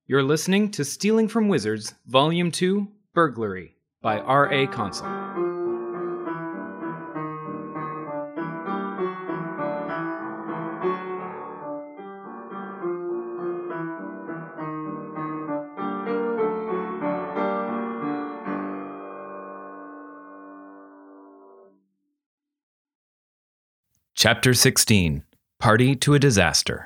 You're listening to Stealing from Wizards, Volume 2, Burglary, by R.A. Consul. Chapter 16. Party to a Disaster.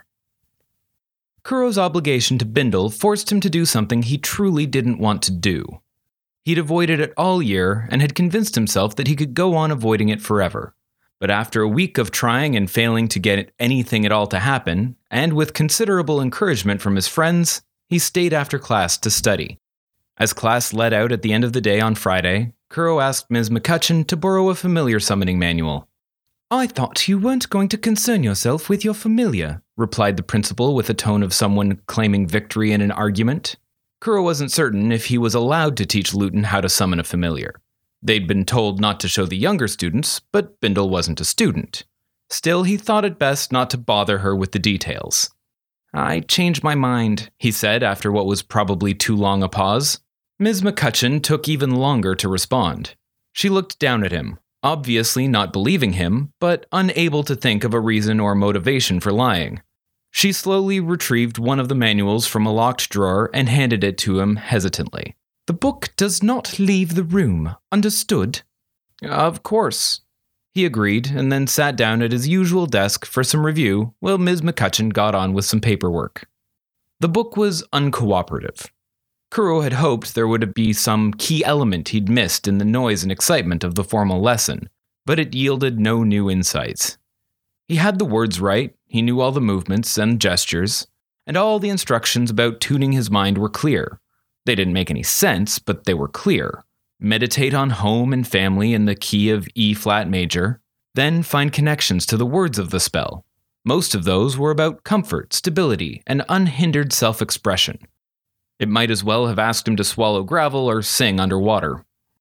Kuro's obligation to Bindle forced him to do something he truly didn't want to do. He'd avoided it all year and had convinced himself that he could go on avoiding it forever. But after a week of trying and failing to get anything at all to happen, and with considerable encouragement from his friends, he stayed after class to study. As class let out at the end of the day on Friday, Kuro asked Ms. McCutcheon to borrow a familiar summoning manual. "I thought you weren't going to concern yourself with your familiar," replied the principal with a tone of someone claiming victory in an argument. Kuro wasn't certain if he was allowed to teach Luton how to summon a familiar. They'd been told not to show the younger students, but Bindle wasn't a student. Still, he thought it best not to bother her with the details. "I changed my mind," he said after what was probably too long a pause. Ms. McCutcheon took even longer to respond. She looked down at him, obviously not believing him, but unable to think of a reason or motivation for lying. She slowly retrieved one of the manuals from a locked drawer and handed it to him hesitantly. "The book does not leave the room, understood?" "Of course," he agreed, and then sat down at his usual desk for some review while Ms. McCutcheon got on with some paperwork. The book was uncooperative. Kuro had hoped there would be some key element he'd missed in the noise and excitement of the formal lesson, but it yielded no new insights. He had the words right, he knew all the movements and gestures, and all the instructions about tuning his mind were clear. They didn't make any sense, but they were clear. Meditate on home and family in the key of E-flat major, then find connections to the words of the spell. Most of those were about comfort, stability, and unhindered self-expression. It might as well have asked him to swallow gravel or sing underwater.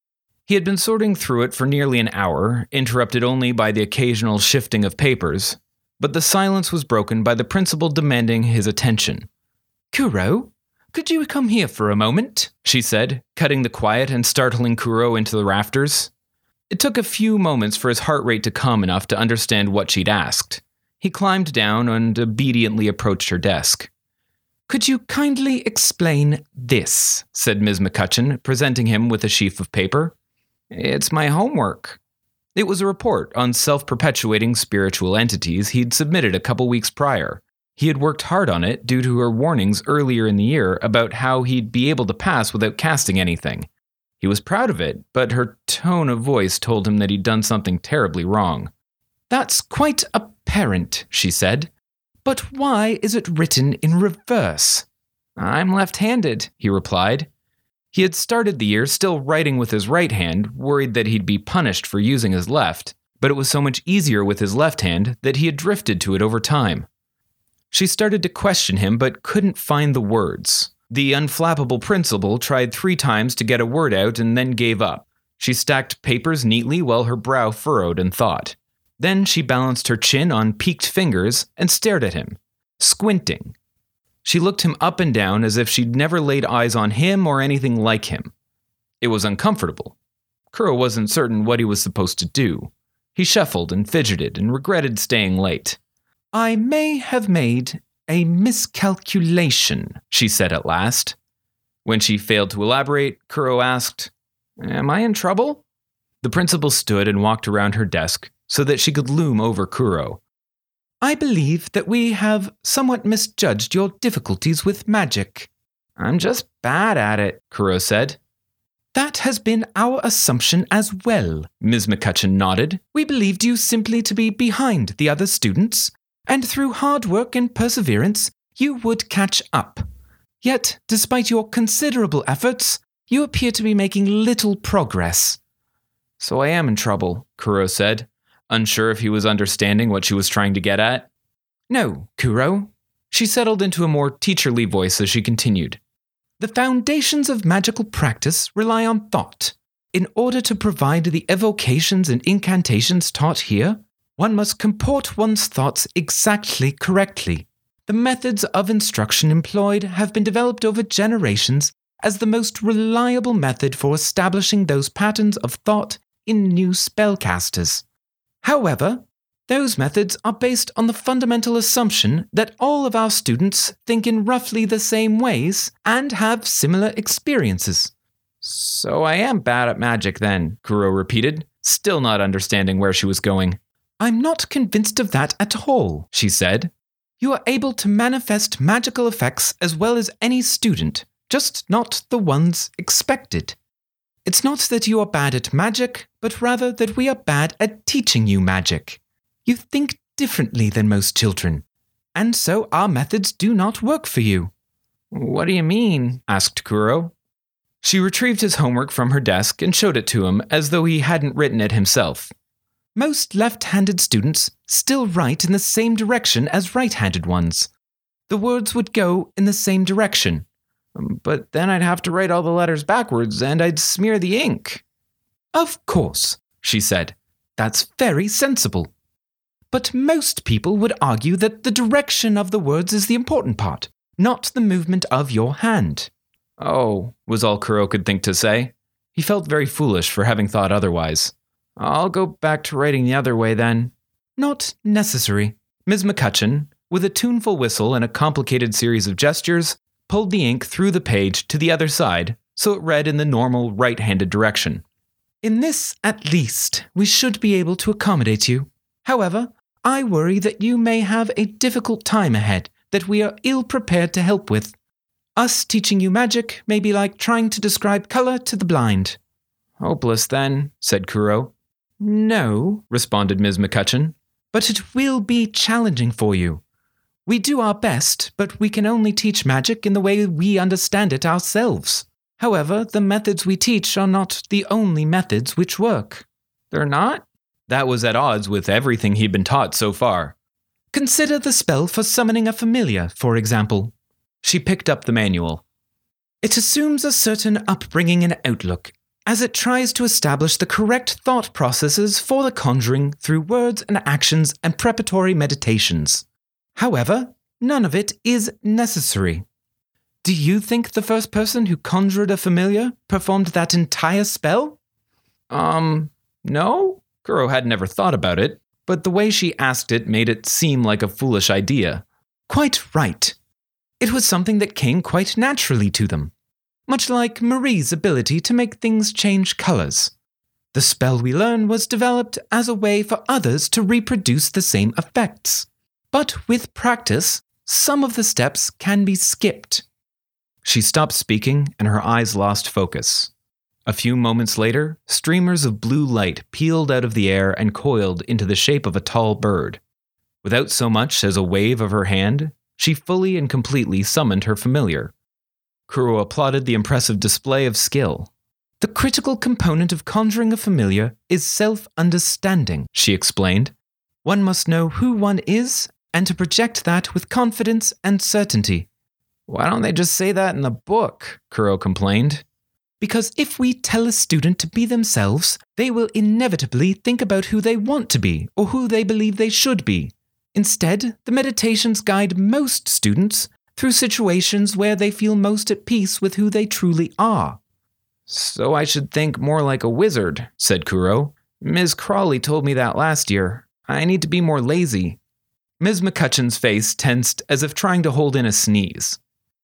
He had been sorting through it for nearly an hour, interrupted only by the occasional shifting of papers, but the silence was broken by the principal demanding his attention. "Kuro, could you come here for a moment?" she said, cutting the quiet and startling Kuro into the rafters. It took a few moments for his heart rate to calm enough to understand what she'd asked. He climbed down and obediently approached her desk. "Could you kindly explain this?" said Ms. McCutcheon, presenting him with a sheaf of paper. "It's my homework." It was a report on self-perpetuating spiritual entities he'd submitted a couple weeks prior. He had worked hard on it due to her warnings earlier in the year about how he'd be able to pass without casting anything. He was proud of it, but her tone of voice told him that he'd done something terribly wrong. "That's quite apparent," she said. "But why is it written in reverse?" "I'm left-handed," he replied. He had started the year still writing with his right hand, worried that he'd be punished for using his left, but it was so much easier with his left hand that he had drifted to it over time. She started to question him but couldn't find the words. The unflappable principal tried 3 times to get a word out and then gave up. She stacked papers neatly while her brow furrowed in thought. Then she balanced her chin on peaked fingers and stared at him, squinting. She looked him up and down as if she'd never laid eyes on him or anything like him. It was uncomfortable. Kuro wasn't certain what he was supposed to do. He shuffled and fidgeted and regretted staying late. "I may have made a miscalculation," she said at last. When she failed to elaborate, Kuro asked, "Am I in trouble?" The principal stood and walked around her desk so that she could loom over Kuro. "I believe that we have somewhat misjudged your difficulties with magic." "I'm just bad at it," Kuro said. "That has been our assumption as well," Ms. McCutcheon nodded. "We believed you simply to be behind the other students, and through hard work and perseverance, you would catch up. Yet, despite your considerable efforts, you appear to be making little progress." "So I am in trouble," Kuro said, unsure if he was understanding what she was trying to get at. "No, Kuro." She settled into a more teacherly voice as she continued. "The foundations of magical practice rely on thought. In order to provide the evocations and incantations taught here, one must comport one's thoughts exactly correctly. The methods of instruction employed have been developed over generations as the most reliable method for establishing those patterns of thought in new spellcasters. However, those methods are based on the fundamental assumption that all of our students think in roughly the same ways and have similar experiences. So I am bad at magic then, Kuro repeated, still not understanding where she was going. I'm not convinced of that at all, she said. You are able to manifest magical effects as well as any student, just not the ones expected. It's not that you are bad at magic, but rather that we are bad at teaching you magic. You think differently than most children, and so our methods do not work for you. What do you mean? Asked Kuro. She retrieved his homework from her desk and showed it to him as though he hadn't written it himself. Most left-handed students still write in the same direction as right-handed ones. The words would go in the same direction. But then I'd have to write all the letters backwards and I'd smear the ink. Of course, she said. That's very sensible. But most people would argue that the direction of the words is the important part, not the movement of your hand. Oh, was all Kuro could think to say. He felt very foolish for having thought otherwise. I'll go back to writing the other way then. Not necessary. Ms. McCutcheon, with a tuneful whistle and a complicated series of gestures, pulled the ink through the page to the other side so it read in the normal right-handed direction. In this, at least, we should be able to accommodate you. However, I worry that you may have a difficult time ahead that we are ill-prepared to help with. Us teaching you magic may be like trying to describe color to the blind. Hopeless then, said Kuro. No, responded Ms. McCutcheon, but it will be challenging for you. We do our best, but we can only teach magic in the way we understand it ourselves. However, the methods we teach are not the only methods which work. They're not? That was at odds with everything he'd been taught so far. Consider the spell for summoning a familiar, for example. She picked up the manual. It assumes a certain upbringing and outlook, as it tries to establish the correct thought processes for the conjuring through words and actions and preparatory meditations. However, none of it is necessary. Do you think the first person who conjured a familiar performed that entire spell? No? Kuro had never thought about it, but the way she asked it made it seem like a foolish idea. Quite right. It was something that came quite naturally to them. Much like Marie's ability to make things change colors. The spell we learn was developed as a way for others to reproduce the same effects. But with practice, some of the steps can be skipped. She stopped speaking and her eyes lost focus. A few moments later, streamers of blue light peeled out of the air and coiled into the shape of a tall bird. Without so much as a wave of her hand, she fully and completely summoned her familiar. Kuro applauded the impressive display of skill. The critical component of conjuring a familiar is self-understanding, she explained. One must know who one is and to project that with confidence and certainty. Why don't they just say that in the book? Kuro complained. Because if we tell a student to be themselves, they will inevitably think about who they want to be or who they believe they should be. Instead, the meditations guide most students through situations where they feel most at peace with who they truly are. So I should think more like a wizard, said Kuro. Ms. Crawley told me that last year. I need to be more lazy. Ms. McCutcheon's face tensed as if trying to hold in a sneeze.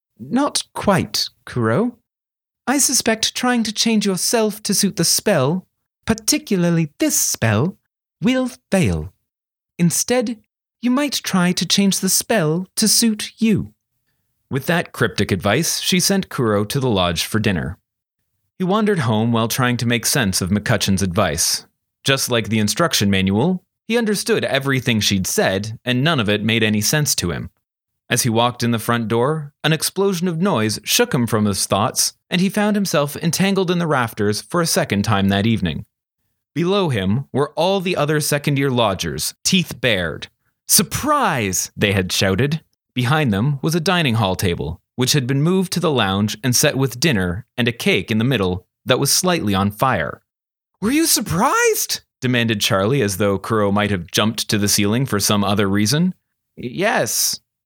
Not quite, Kuro. I suspect trying to change yourself to suit the spell, particularly this spell, will fail. Instead, you might try to change the spell to suit you. With that cryptic advice, she sent Kuro to the lodge for dinner. He wandered home while trying to make sense of McCutcheon's advice. Just like the instruction manual, he understood everything she'd said, and none of it made any sense to him. As he walked in the front door, an explosion of noise shook him from his thoughts, and he found himself entangled in the rafters for a second time that evening. Below him were all the other second-year lodgers, teeth bared. "Surprise!" they had shouted. Behind them was a dining hall table, which had been moved to the lounge and set with dinner and a cake in the middle that was slightly on fire. "Were you surprised?" demanded Charlie, as though Kuro might have jumped to the ceiling for some other reason. "Yes."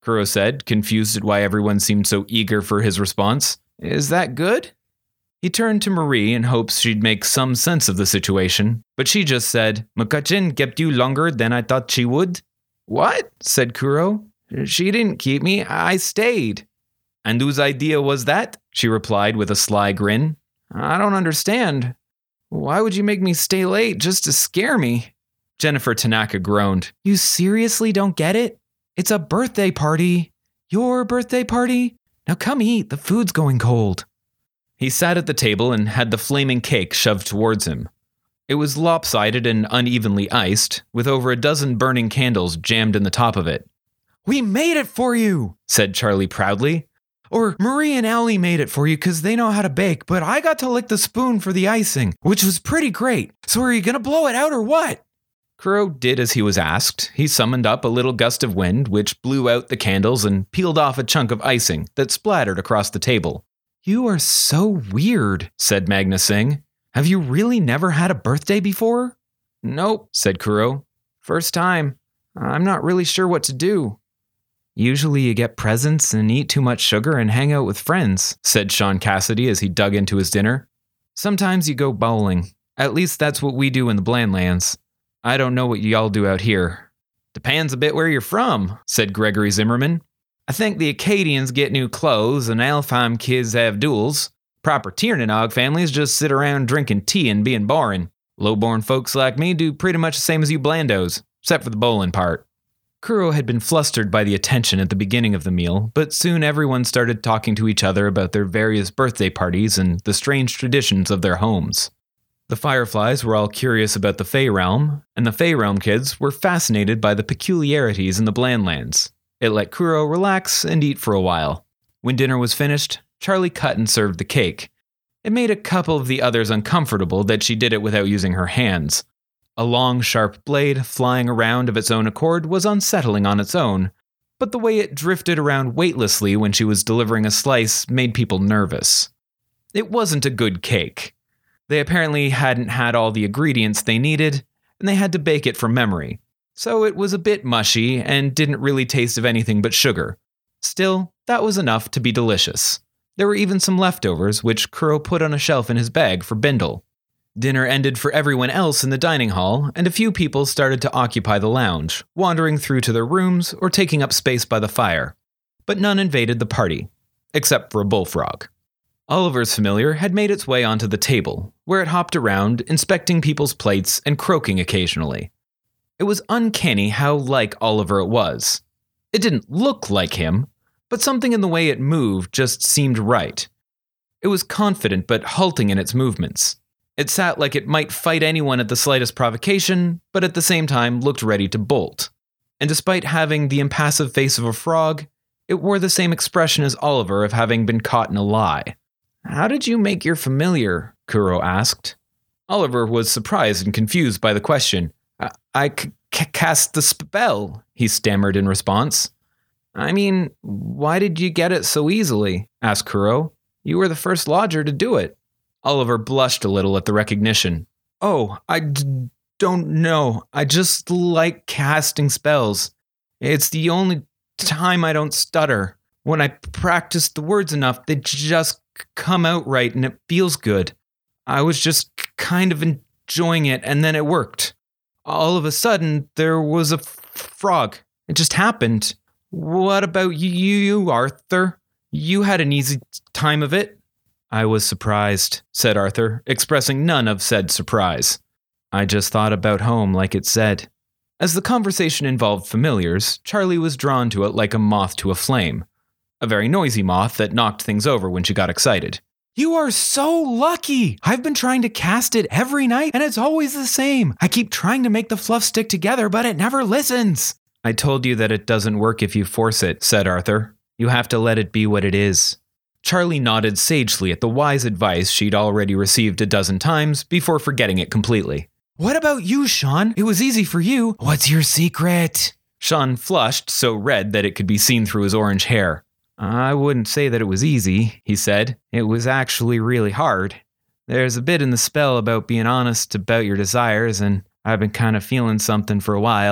Kuro said, confused at why everyone seemed so eager for his response. Is that good? He turned to Marie in hopes she'd make some sense of the situation, but she just said, Mukachin kept you longer than I thought she would. What? Said Kuro. She didn't keep me, I stayed. And whose idea was that? She replied with a sly grin. I don't understand. Why would you make me stay late just to scare me? Jennifer Tanaka groaned. You seriously don't get it? It's a birthday party. Your birthday party? Now come eat, the food's going cold. He sat at the table and had the flaming cake shoved towards him. It was lopsided and unevenly iced, with over a dozen burning candles jammed in the top of it. We made it for you, said Charlie proudly. Or Marie and Allie made it for you because they know how to bake, but I got to lick the spoon for the icing, which was pretty great. So are you going to blow it out or what? Kuro did as he was asked. He summoned up a little gust of wind, which blew out the candles and peeled off a chunk of icing that splattered across the table. You are so weird, said Magna Singh. Have you really never had a birthday before? Nope, said Kuro. First time. I'm not really sure what to do. Usually you get presents and eat too much sugar and hang out with friends, said Sean Cassidy as he dug into his dinner. Sometimes you go bowling. At least that's what we do in the Blandlands. I don't know what y'all do out here. Depends a bit where you're from, said Gregory Zimmerman. I think the Acadians get new clothes and Alfheim kids have duels. Proper Tiernanog families just sit around drinking tea and being boring. Low-born folks like me do pretty much the same as you Blandos, except for the bowling part. Kuro had been flustered by the attention at the beginning of the meal, but soon everyone started talking to each other about their various birthday parties and the strange traditions of their homes. The Fireflies were all curious about the Fey Realm, and the Fey Realm kids were fascinated by the peculiarities in the Blandlands. It let Kuro relax and eat for a while. When dinner was finished, Charlie cut and served the cake. It made a couple of the others uncomfortable that she did it without using her hands. A long, sharp blade flying around of its own accord was unsettling on its own, but the way it drifted around weightlessly when she was delivering a slice made people nervous. It wasn't a good cake. They apparently hadn't had all the ingredients they needed, and they had to bake it from memory. So it was a bit mushy and didn't really taste of anything but sugar. Still, that was enough to be delicious. There were even some leftovers, which Kuro put on a shelf in his bag for Bindle. Dinner ended for everyone else in the dining hall, and a few people started to occupy the lounge, wandering through to their rooms or taking up space by the fire. But none invaded the party, except for a bullfrog. Oliver's familiar had made its way onto the table, where it hopped around, inspecting people's plates and croaking occasionally. It was uncanny how like Oliver it was. It didn't look like him, but something in the way it moved just seemed right. It was confident but halting in its movements. It sat like it might fight anyone at the slightest provocation, but at the same time looked ready to bolt. And despite having the impassive face of a frog, it wore the same expression as Oliver of having been caught in a lie. How did you make your familiar? Kuro asked. Oliver was surprised and confused by the question. I cast the spell, he stammered in response. I mean, why did you get it so easily? Asked Kuro. You were the first lodger to do it. Oliver blushed a little at the recognition. Oh, I don't know. I just like casting spells. It's the only time I don't stutter. When I practice the words enough, they just come out right and it feels good. I was just kind of enjoying it and then it worked. All of a sudden, there was a frog. It just happened. What about you, Arthur? You had an easy time of it. I was surprised, said Arthur, expressing none of said surprise. I just thought about home like it said. As the conversation involved familiars, Charlie was drawn to it like a moth to a flame. A very noisy moth that knocked things over when she got excited. You are so lucky! I've been trying to cast it every night and it's always the same. I keep trying to make the fluff stick together, but it never listens. I told you that it doesn't work if you force it, said Arthur. You have to let it be what it is. Charlie nodded sagely at the wise advice she'd already received a dozen times before forgetting it completely. What about you, Sean? It was easy for you. What's your secret? Sean flushed so red that it could be seen through his orange hair. I wouldn't say that it was easy, he said. It was actually really hard. There's a bit in the spell about being honest about your desires, and I've been kind of feeling something for a while.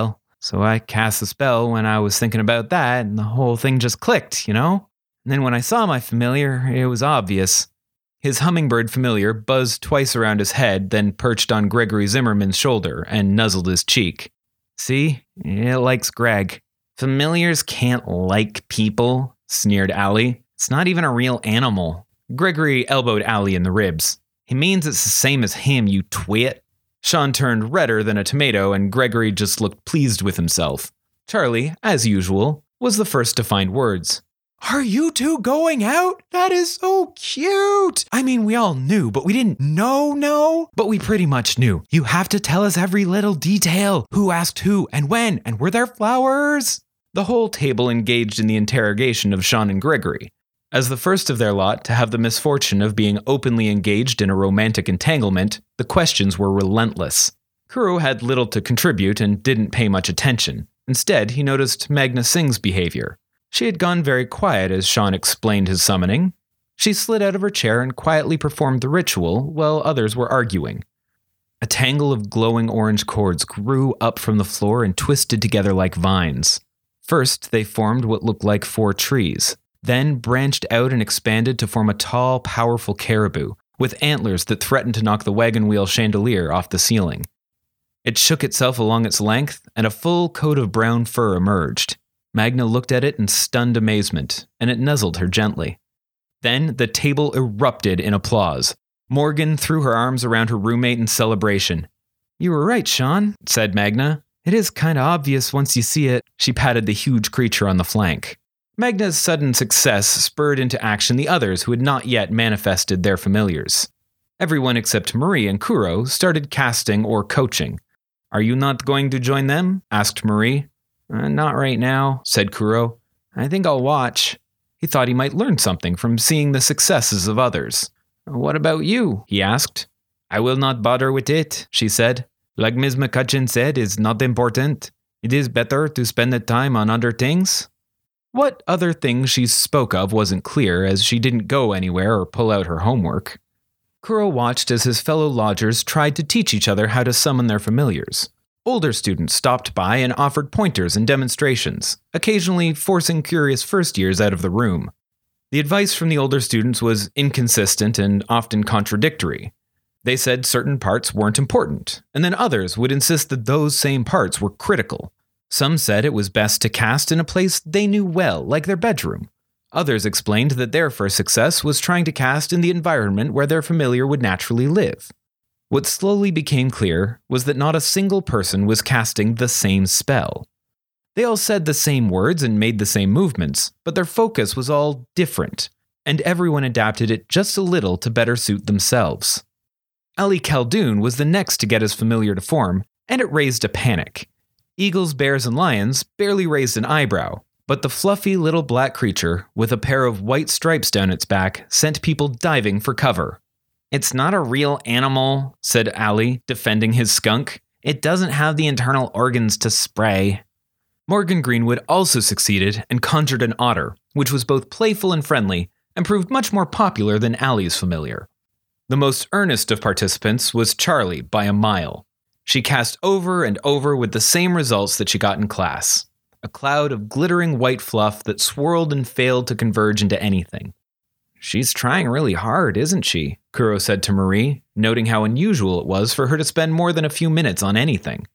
So I cast the spell when I was thinking about that, and the whole thing just clicked, you know? And then when I saw my familiar, it was obvious. His hummingbird familiar buzzed twice around his head, then perched on Gregory Zimmerman's shoulder and nuzzled his cheek. See? It likes Greg. Familiars can't like people, sneered Allie. It's not even a real animal. Gregory elbowed Allie in the ribs. He means it's the same as him, you twit. Sean turned redder than a tomato, and Gregory just looked pleased with himself. Charlie, as usual, was the first to find words. Are you two going out? That is so cute. I mean, we all knew, but we didn't know. But we pretty much knew. You have to tell us every little detail. Who asked who and when, and were there flowers? The whole table engaged in the interrogation of Sean and Gregory. As the first of their lot to have the misfortune of being openly engaged in a romantic entanglement, the questions were relentless. Kuro had little to contribute and didn't pay much attention. Instead, he noticed Magna Singh's behavior. She had gone very quiet as Sean explained his summoning. She slid out of her chair and quietly performed the ritual while others were arguing. A tangle of glowing orange cords grew up from the floor and twisted together like vines. First, they formed what looked like 4 trees, then branched out and expanded to form a tall, powerful caribou, with antlers that threatened to knock the wagon wheel chandelier off the ceiling. It shook itself along its length, and a full coat of brown fur emerged. Magna looked at it in stunned amazement, and it nuzzled her gently. Then the table erupted in applause. Morgan threw her arms around her roommate in celebration. You were right, Sean, said Magna. It is kinda obvious once you see it. She patted the huge creature on the flank. Magna's sudden success spurred into action the others who had not yet manifested their familiars. Everyone except Marie and Kuro started casting or coaching. Are you not going to join them? Asked Marie. Not right now, said Kuro. I think I'll watch. He thought he might learn something from seeing the successes of others. What about you? He asked. I will not bother with it, she said. Like Ms. McCutcheon said, it's not important. It is better to spend the time on other things. What other things she spoke of wasn't clear, as she didn't go anywhere or pull out her homework. Kuro watched as his fellow lodgers tried to teach each other how to summon their familiars. Older students stopped by and offered pointers and demonstrations, occasionally forcing curious first-years out of the room. The advice from the older students was inconsistent and often contradictory. They said certain parts weren't important, and then others would insist that those same parts were critical. Some said it was best to cast in a place they knew well, like their bedroom. Others explained that their first success was trying to cast in the environment where their familiar would naturally live. What slowly became clear was that not a single person was casting the same spell. They all said the same words and made the same movements, but their focus was all different, and everyone adapted it just a little to better suit themselves. Ali Khaldun was the next to get his familiar to form, and it raised a panic. Eagles, bears, and lions barely raised an eyebrow, but the fluffy little black creature, with a pair of white stripes down its back, sent people diving for cover. It's not a real animal, said Ali, defending his skunk. It doesn't have the internal organs to spray. Morgan Greenwood also succeeded and conjured an otter, which was both playful and friendly, and proved much more popular than Ali's familiar. The most earnest of participants was Charlie by a mile. She cast over and over with the same results that she got in class. A cloud of glittering white fluff that swirled and failed to converge into anything. She's trying really hard, isn't she? Kuro said to Marie, noting how unusual it was for her to spend more than a few minutes on anything.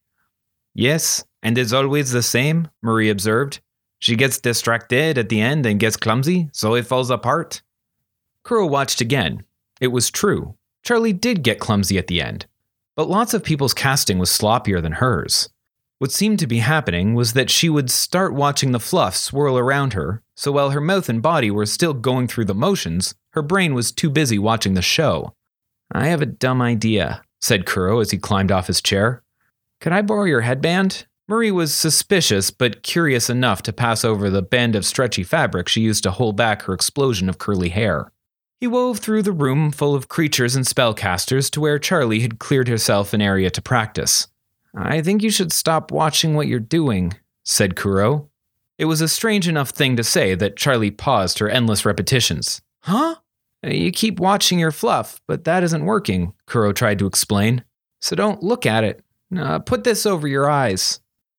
Yes, and it's always the same, Marie observed. She gets distracted at the end and gets clumsy, so it falls apart. Kuro watched again. It was true. Charlie did get clumsy at the end, but lots of people's casting was sloppier than hers. What seemed to be happening was that she would start watching the fluff swirl around her, so while her mouth and body were still going through the motions, her brain was too busy watching the show. I have a dumb idea, said Kuro as he climbed off his chair. Could I borrow your headband? Marie was suspicious but curious enough to pass over the band of stretchy fabric she used to hold back her explosion of curly hair. He wove through the room full of creatures and spellcasters to where Charlie had cleared herself an area to practice. I think you should stop watching what you're doing, said Kuro. It was a strange enough thing to say that Charlie paused her endless repetitions. Huh? You keep watching your fluff, but that isn't working, Kuro tried to explain. So don't look at it. Put this over your eyes.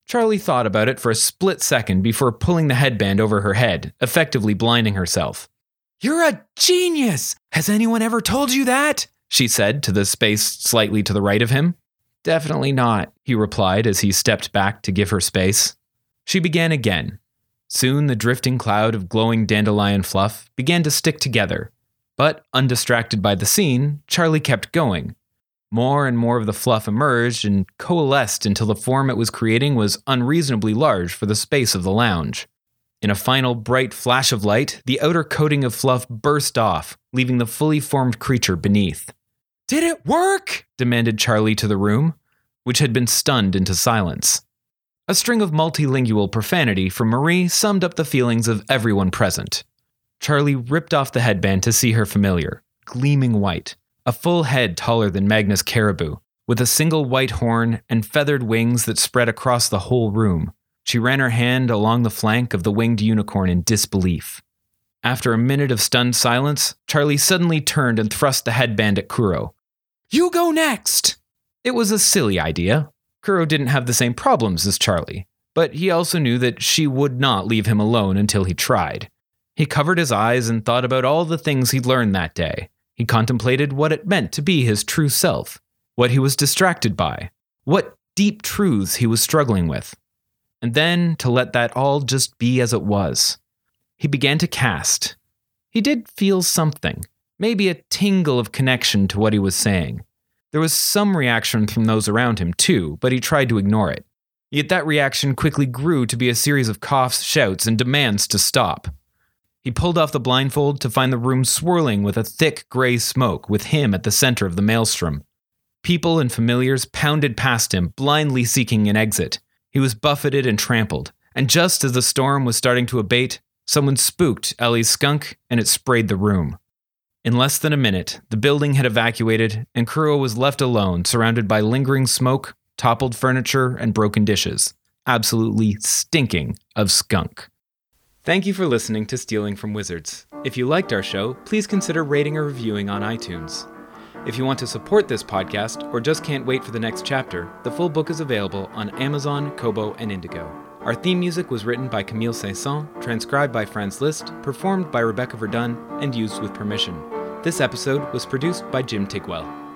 Charlie thought about it for a split second before pulling the headband over her head, effectively blinding herself. "You're a genius! Has anyone ever told you that?" she said to the space slightly to the right of him. "Definitely not," he replied as he stepped back to give her space. She began again. Soon the drifting cloud of glowing dandelion fluff began to stick together. But, undistracted by the scene, Charlie kept going. More and more of the fluff emerged and coalesced until the form it was creating was unreasonably large for the space of the lounge. In a final bright flash of light, the outer coating of fluff burst off, leaving the fully formed creature beneath. "Did it work?" demanded Charlie to the room, which had been stunned into silence. A string of multilingual profanity from Marie summed up the feelings of everyone present. Charlie ripped off the headband to see her familiar, gleaming white, a full head taller than Magnus Caribou, with a single white horn and feathered wings that spread across the whole room. She ran her hand along the flank of the winged unicorn in disbelief. After a minute of stunned silence, Charlie suddenly turned and thrust the headband at Kuro. "You go next!" It was a silly idea. Kuro didn't have the same problems as Charlie, but he also knew that she would not leave him alone until he tried. He covered his eyes and thought about all the things he'd learned that day. He contemplated what it meant to be his true self, what he was distracted by, what deep truths he was struggling with. And then to let that all just be as it was. He began to cast. He did feel something, maybe a tingle of connection to what he was saying. There was some reaction from those around him too, but he tried to ignore it. Yet that reaction quickly grew to be a series of coughs, shouts, and demands to stop. He pulled off the blindfold to find the room swirling with a thick gray smoke, with him at the center of the maelstrom. People and familiars pounded past him, blindly seeking an exit. He was buffeted and trampled, and just as the storm was starting to abate, someone spooked Ellie's skunk and it sprayed the room. In less than a minute, the building had evacuated, and Kuro was left alone, surrounded by lingering smoke, toppled furniture, and broken dishes, absolutely stinking of skunk. Thank you for listening to Stealing from Wizards. If you liked our show, please consider rating or reviewing on iTunes. If you want to support this podcast or just can't wait for the next chapter, the full book is available on Amazon, Kobo, and Indigo. Our theme music was written by Camille Saint-Saëns, transcribed by Franz Liszt, performed by Rebecca Verdun, and used with permission. This episode was produced by Jim Tigwell.